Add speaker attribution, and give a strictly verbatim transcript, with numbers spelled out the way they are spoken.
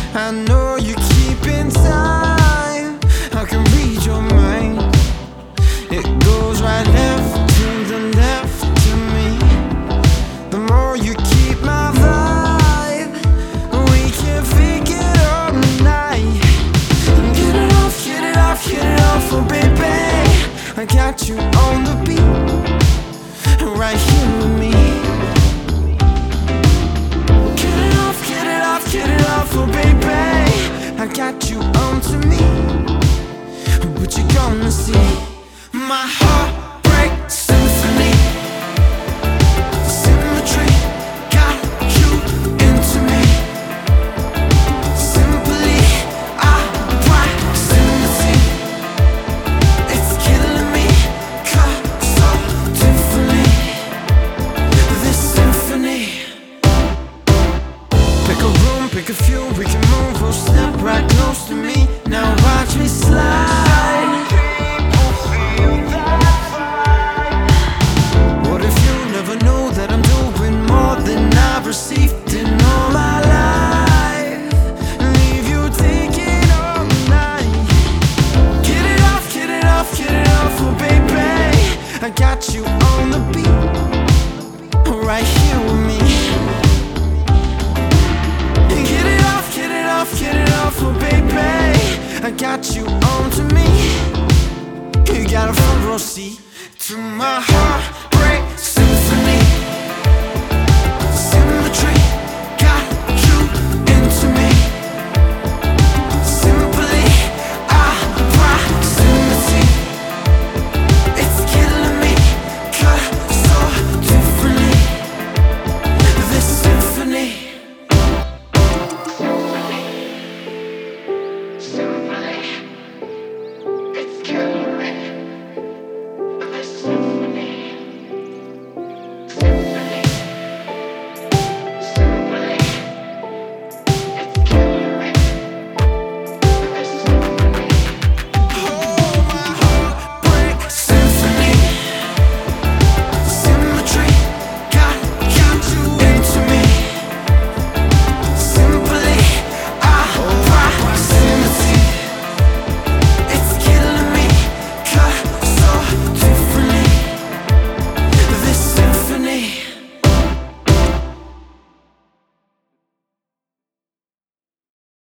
Speaker 1: I know you're keeping time. I can read your mind. It goes right left to the left to me. The more you keep my vibe, we can fake it all night. Get it off, get it off, get it off, oh baby, I got you on the beat, right here with me. Get it off, get it off, get it off, oh baby, I got you on to me. What you gonna see? My heartbreak symphony, symmetry got you into me. Simply, I proximity, it's killing me, cut so differently. This symphony. Pick a room, pick a few, we can move, we'll step right close to me. Now watch me slide. Received in all my life, leave you thinking all night. Get it off, get it off, get it off, oh baby, I got you on the beat, right here with me. Get it off, get it off, get it off, oh baby, I got you on to me. You got a front row seat to my heart.